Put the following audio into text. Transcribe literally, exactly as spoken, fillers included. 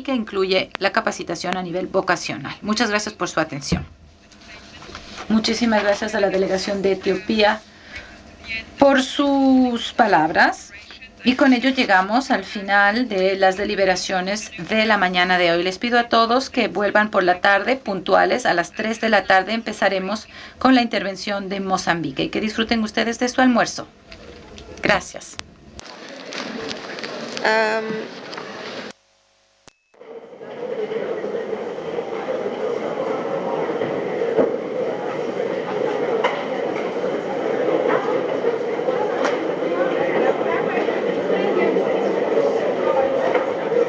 que incluye la capacitación a nivel vocacional. Muchas gracias por su atención. Muchísimas gracias a la delegación de Etiopía por sus palabras. Y con ello llegamos al final de las deliberaciones de la mañana de hoy. Les pido a todos que vuelvan por la tarde, puntuales. A las tres de la tarde empezaremos con la intervención de Mozambique. Y que disfruten ustedes de su almuerzo. Gracias. Um...